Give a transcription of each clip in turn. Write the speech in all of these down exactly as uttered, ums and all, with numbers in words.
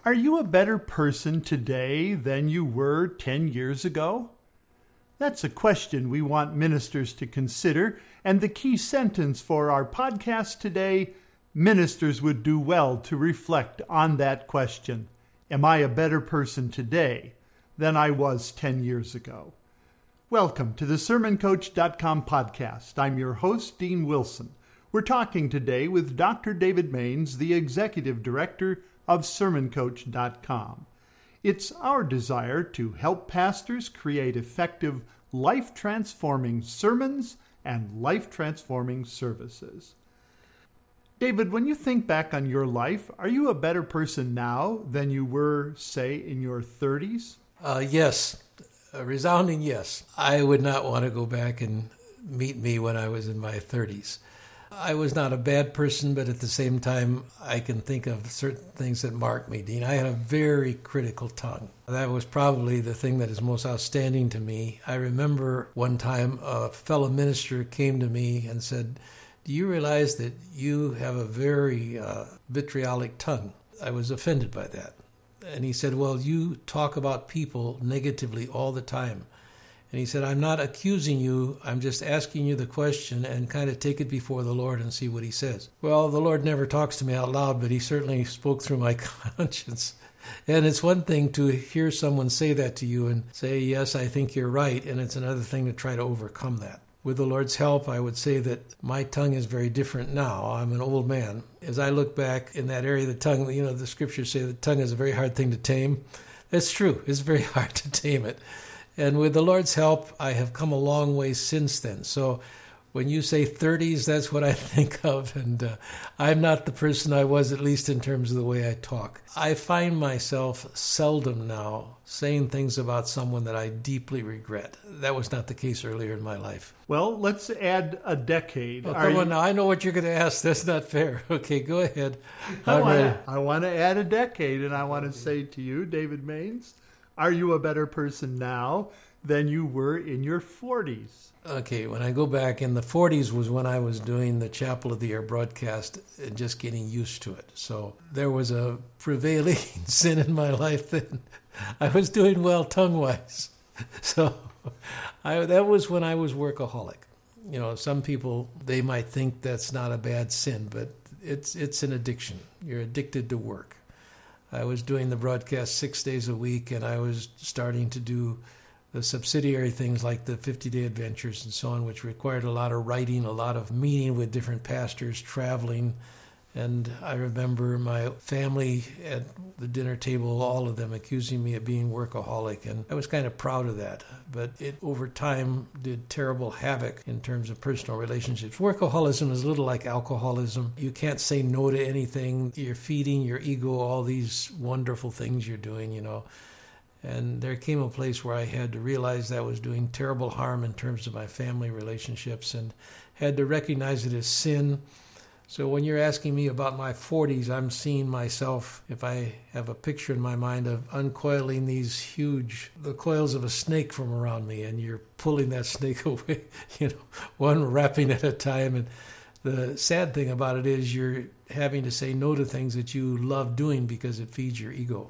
Are you a better person today than you were ten years ago? That's a question we want ministers to consider, and the key sentence for our podcast today, ministers would do well to reflect on that question. Am I a better person today than I was ten years ago? Welcome to the sermon coach dot com podcast. I'm your host, Dean Wilson. We're talking today with Doctor David Maines, the Executive Director of sermon coach dot com. It's our desire to help pastors create effective, life-transforming sermons and life-transforming services. David, when you think back on your life, are you a better person now than you were, say, in your thirties? Uh, yes, a resounding yes. I would not want to go back and meet me when I was in my thirties. I was not a bad person, but at the same time, I can think of certain things that marked me, Dean. I had a very critical tongue. That was probably the thing that is most outstanding to me. I remember one time a fellow minister came to me and said, "Do you realize that you have a very uh, vitriolic tongue?" I was offended by that. And he said, "Well, you talk about people negatively all the time." And he said, "I'm not accusing you, I'm just asking you the question and kind of take it before the Lord and see what he says." Well, the Lord never talks to me out loud, but he certainly spoke through my conscience. And it's one thing to hear someone say that to you and say, "Yes, I think you're right," and it's another thing to try to overcome that. With the Lord's help, I would say that my tongue is very different now. I'm an old man. As I look back in that area of the tongue, you know, the scriptures say the tongue is a very hard thing to tame. That's true. It's very hard to tame it. And with the Lord's help, I have come a long way since then. So when you say thirties, that's what I think of. And uh, I'm not the person I was, at least in terms of the way I talk. I find myself seldom now saying things about someone that I deeply regret. That was not the case earlier in my life. Well, let's add a decade. Oh, Are come on you... now. I know what you're going to ask. That's not fair. Okay, go ahead. I I'm want, ready. to, I want to add a decade, and I want to say to you, David Maines, are you a better person now than you were in your forties? Okay, when I go back, in the forties was when I was doing the Chapel of the Air broadcast and just getting used to it. So there was a prevailing sin in my life then. I was doing well tongue-wise. So I, that was when I was workaholic. You know, some people, they might think that's not a bad sin, but it's it's an addiction. You're addicted to work. I was doing the broadcast six days a week, and I was starting to do the subsidiary things like the fifty-day adventures and so on, which required a lot of writing, a lot of meeting with different pastors, traveling. And I remember my family at the dinner table, all of them accusing me of being workaholic, and I was kind of proud of that. But it, over time, did terrible havoc in terms of personal relationships. Workaholism is a little like alcoholism. You can't say no to anything. You're feeding your ego all these wonderful things you're doing, you know. And there came a place where I had to realize that I was doing terrible harm in terms of my family relationships and had to recognize it as sin. So when you're asking me about my forties, I'm seeing myself, if I have a picture in my mind of uncoiling these huge, the coils of a snake from around me, and you're pulling that snake away, you know, one wrapping at a time. And the sad thing about it is you're having to say no to things that you love doing because it feeds your ego.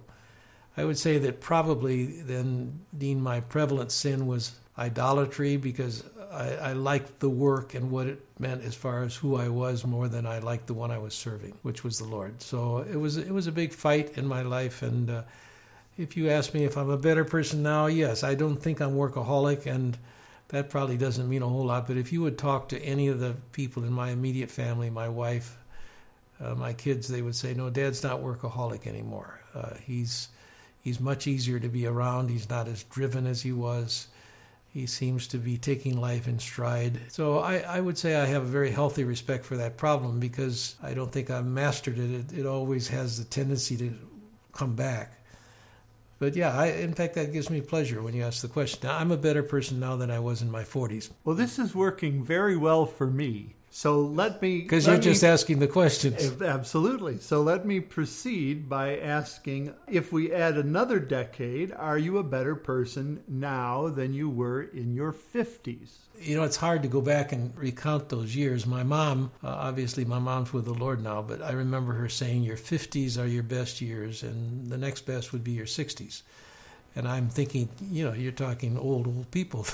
I would say that probably then, Dean, my prevalent sin was idolatry, because I, I liked the work and what it meant as far as who I was more than I liked the one I was serving, which was the Lord. So it was it was a big fight in my life. And uh, if you ask me if I'm a better person now, yes, I don't think I'm workaholic, and that probably doesn't mean a whole lot. But if you would talk to any of the people in my immediate family, my wife, uh, my kids, they would say, "No, Dad's not workaholic anymore. Uh, he's He's much easier to be around. He's not as driven as he was. He seems to be taking life in stride." So I, I would say I have a very healthy respect for that problem, because I don't think I've mastered it. It, it always has the tendency to come back. But yeah, I, in fact, that gives me pleasure when you ask the question. Now, I'm a better person now than I was in my forties. Well, this is working very well for me. So let me... Because let you're just me, asking the questions. Absolutely. So let me proceed by asking, if we add another decade, are you a better person now than you were in your fifties? You know, it's hard to go back and recount those years. My mom, uh, obviously my mom's with the Lord now, but I remember her saying your fifties are your best years and the next best would be your sixties. And I'm thinking, you know, you're talking old, old people.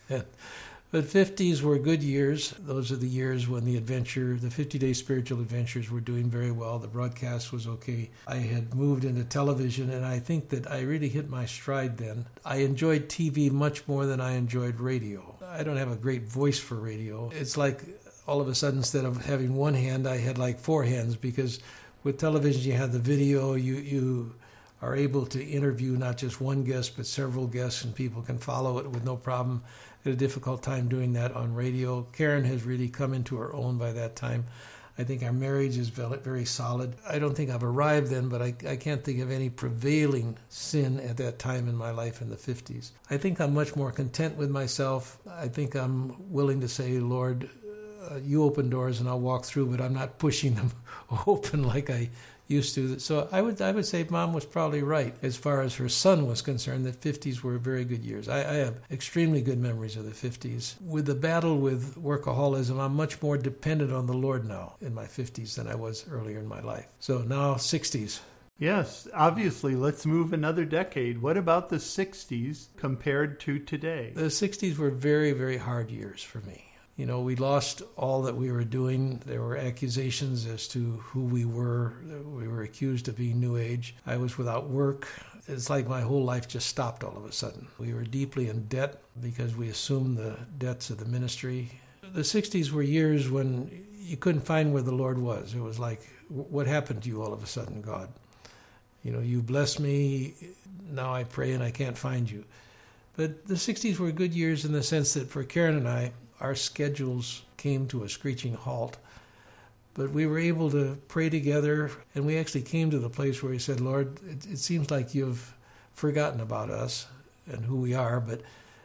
But fifties were good years. Those are the years when the adventure, the fifty-day spiritual adventures were doing very well. The broadcast was okay. I had moved into television, and I think that I really hit my stride then. I enjoyed T V much more than I enjoyed radio. I don't have a great voice for radio. It's like all of a sudden, instead of having one hand, I had like four hands, because with television you have the video, you you are able to interview not just one guest but several guests, and people can follow it with no problem. I had a difficult time doing that on radio. Karen has really come into her own by that time. I think our marriage is very solid. I don't think I've arrived then, but I, I can't think of any prevailing sin at that time in my life in the fifties. I think I'm much more content with myself. I think I'm willing to say, Lord, uh, you open doors and I'll walk through, but I'm not pushing them open like I used to. So I would I would say Mom was probably right as far as her son was concerned, that fifties were very good years. I, I have extremely good memories of the fifties. With the battle with workaholism, I'm much more dependent on the Lord now in my fifties than I was earlier in my life. So now sixties. Yes, obviously, let's move another decade. What about the sixties compared to today? The sixties were very, very hard years for me. You know, we lost all that we were doing. There were accusations as to who we were. We were accused of being New Age. I was without work. It's like my whole life just stopped all of a sudden. We were deeply in debt because we assumed the debts of the ministry. The sixties were years when you couldn't find where the Lord was. It was like, what happened to you all of a sudden, God? You know, you bless me, now I pray and I can't find you. But the sixties were good years in the sense that for Karen and I, our schedules came to a screeching halt, but we were able to pray together, and we actually came to the place where we said, Lord, it, it seems like you've forgotten about us and who we are, but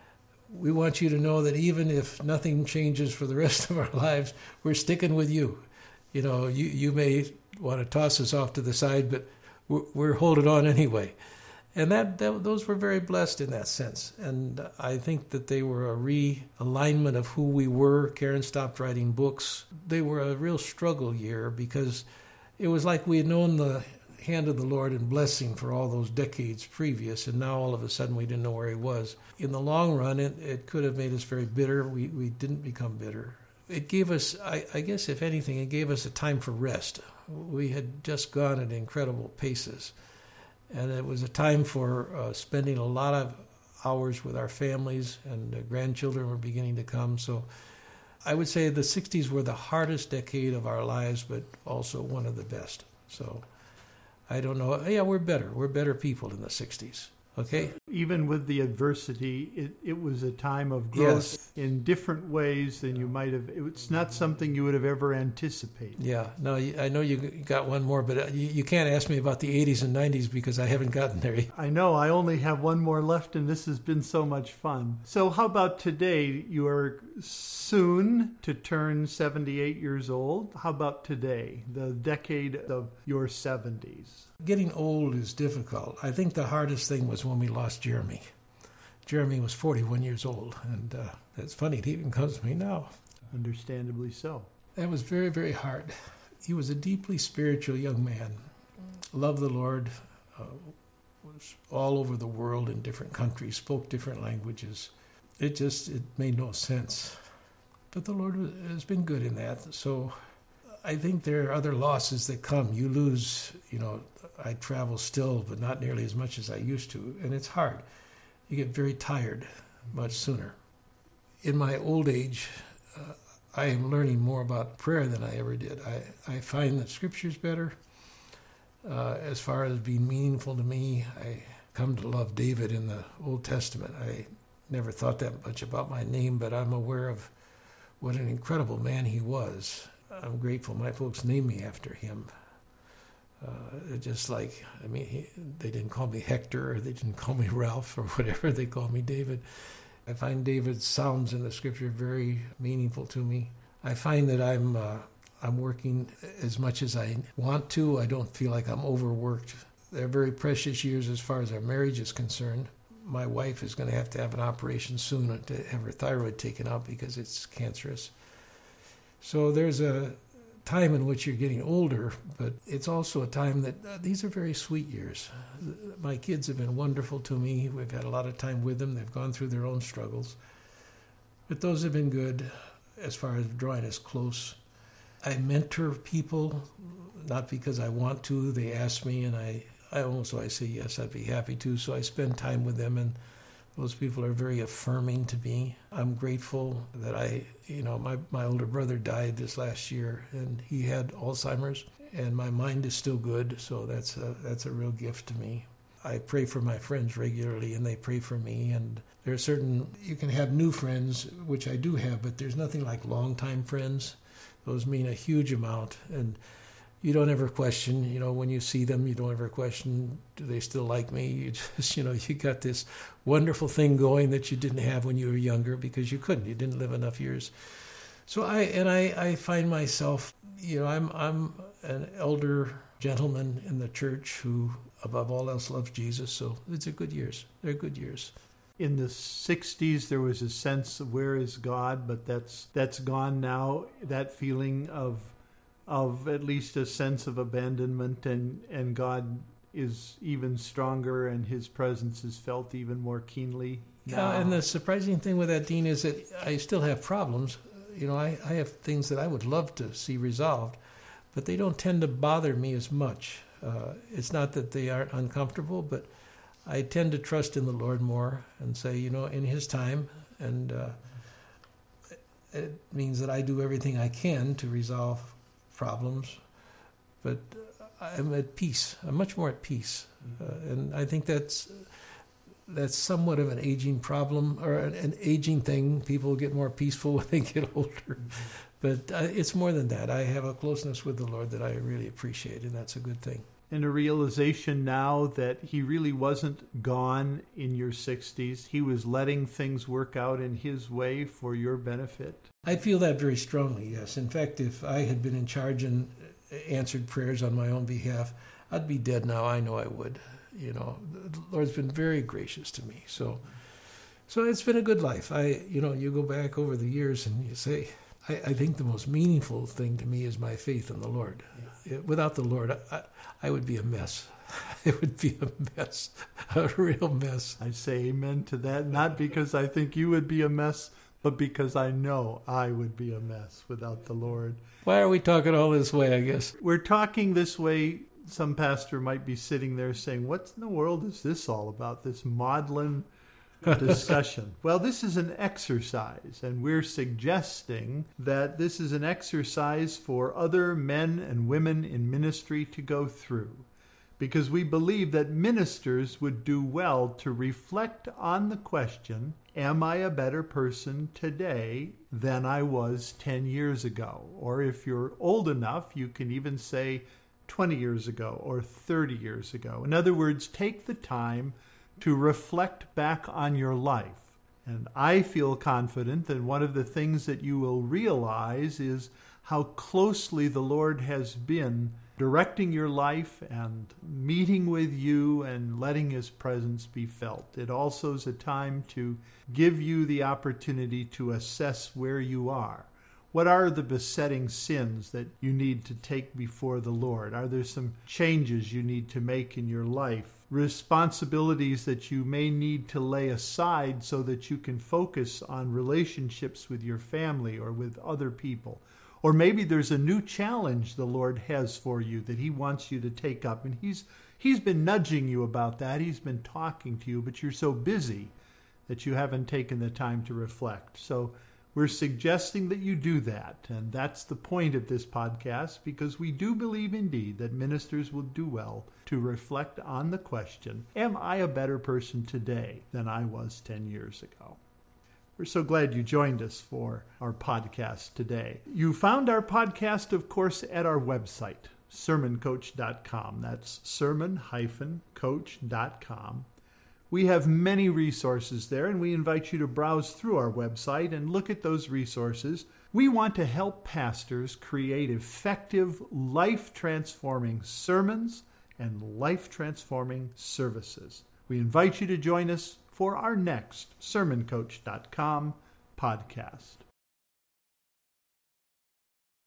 we want you to know that even if nothing changes for the rest of our lives, we're sticking with you. You know, you, you may want to toss us off to the side, but we're, we're holding on anyway. And that, that those were very blessed in that sense. And I think that they were a realignment of who we were. Karen stopped writing books. They were a real struggle year because it was like we had known the hand of the Lord and blessing for all those decades previous, and now all of a sudden we didn't know where he was. In the long run, it, it could have made us very bitter. We, we didn't become bitter. It gave us, I, I guess if anything, it gave us a time for rest. We had just gone at incredible paces. And it was a time for uh, spending a lot of hours with our families, and uh, grandchildren were beginning to come. So I would say the sixties were the hardest decade of our lives, but also one of the best. So I don't know. Yeah, we're better. We're better people in the sixties. Okay? Even with the adversity, it, it was a time of growth Yes. in different ways than you might have. It's not something you would have ever anticipated. Yeah. No, you- I know you got one more, but uh, you, you can't ask me about the eighties and nineties because I haven't gotten there yet. I know. I only have one more left, and this has been so much fun. So how about today? You are soon to turn seventy-eight years old. How about today, the decade of your seventies? Getting old is difficult. I think the hardest thing was when we lost Jeremy. Jeremy was forty-one years old, and uh, it's funny, it even comes to me now. Understandably so. That was very, very hard. He was a deeply spiritual young man, loved the Lord, uh, was all over the world in different countries, spoke different languages. It just, it made no sense. But the Lord has been good in that. So I think there are other losses that come. You lose, you know, I travel still, but not nearly as much as I used to, and it's hard. You get very tired much sooner. In my old age, uh, I am learning more about prayer than I ever did. I, I find the scriptures better. Uh, as far as being meaningful to me, I come to love David in the Old Testament. I never thought that much about my name, but I'm aware of what an incredible man he was. I'm grateful my folks named me after him. Uh, just like, I mean, he, they didn't call me Hector, or they didn't call me Ralph, or whatever. They called me David. I find David's Psalms in the scripture very meaningful to me. I find that I'm uh, I'm working as much as I want to. I don't feel like I'm overworked. They're very precious years as far as our marriage is concerned. My wife is going to have to have an operation soon to have her thyroid taken out because it's cancerous. So there's a time in which you're getting older, but it's also a time that uh, these are very sweet years. My kids have been wonderful to me. We've had a lot of time with them. They've gone through their own struggles. But those have been good as far as drawing us close. I mentor people, not because I want to. They ask me, and I, I almost I say, yes, I'd be happy to. So I spend time with them, and those people are very affirming to me. I'm grateful that I, you know, my, my older brother died this last year, and he had Alzheimer's, and my mind is still good, so that's a, that's a real gift to me. I pray for my friends regularly, and they pray for me, and there are certain, you can have new friends, which I do have, but there's nothing like longtime friends. Those mean a huge amount, and you don't ever question, you know, when you see them, you don't ever question, do they still like me? You just, you know, you got this wonderful thing going that you didn't have when you were younger because you couldn't. You didn't live enough years. So I, and I, I find myself, you know, I'm, I'm an elder gentleman in the church who, above all else, loves Jesus. So it's a good years. They're good years. In the sixties, there was a sense of where is God, but that's that's gone now. That feeling of of at least a sense of abandonment, and, and God is even stronger and his presence is felt even more keenly now. Yeah, and the surprising thing with that, Dean, is that I still have problems. You know, I, I have things that I would love to see resolved, but they don't tend to bother me as much. Uh, it's not that they aren't uncomfortable, but I tend to trust in the Lord more and say, you know, in his time, and uh, it means that I do everything I can to resolve problems, but I'm at peace. I'm much more at peace, uh, and I think that's that's somewhat of an aging problem or an, an aging thing. People get more peaceful when they get older, but uh, it's more than that. I have a closeness with the Lord that I really appreciate, and that's a good thing. And a realization now that he really wasn't gone in your sixties. He was letting things work out in his way for your benefit. I feel that very strongly, yes. In fact, if I had been in charge and answered prayers on my own behalf, I'd be dead now. I know I would. You know, the Lord's been very gracious to me. So so it's been a good life. I, you know, you go back over the years and you say, I, I think the most meaningful thing to me is my faith in the Lord. Yeah. Without the Lord, I, I would be a mess. It would be a mess, a real mess. I say amen to that, not because I think you would be a mess, but because I know I would be a mess without the Lord. Why are we talking all this way, I guess? We're talking this way. Some pastor might be sitting there saying, what in the world is this all about, this maudlin discussion? Well, this is an exercise, and we're suggesting that this is an exercise for other men and women in ministry to go through, because we believe that ministers would do well to reflect on the question, am I a better person today than I was ten years ago? Or if you're old enough, you can even say twenty years ago or thirty years ago. In other words, take the time to reflect back on your life. And I feel confident that one of the things that you will realize is how closely the Lord has been directing your life and meeting with you and letting his presence be felt. It also is a time to give you the opportunity to assess where you are. What are the besetting sins that you need to take before the Lord? Are there some changes you need to make in your life? Responsibilities that you may need to lay aside so that you can focus on relationships with your family or with other people? Or maybe there's a new challenge the Lord has for you that he wants you to take up. And he's he's been nudging you about that. He's been talking to you, but you're so busy that you haven't taken the time to reflect. So we're suggesting that you do that. And that's the point of this podcast, because we do believe indeed that ministers will do well to reflect on the question, am I a better person today than I was ten years ago? We're so glad you joined us for our podcast today. You found our podcast, of course, at our website, sermon coach dot com. That's sermon coach dot com. We have many resources there, and we invite you to browse through our website and look at those resources. We want to help pastors create effective, life-transforming sermons and life-transforming services. We invite you to join us for our next sermon coach dot com podcast.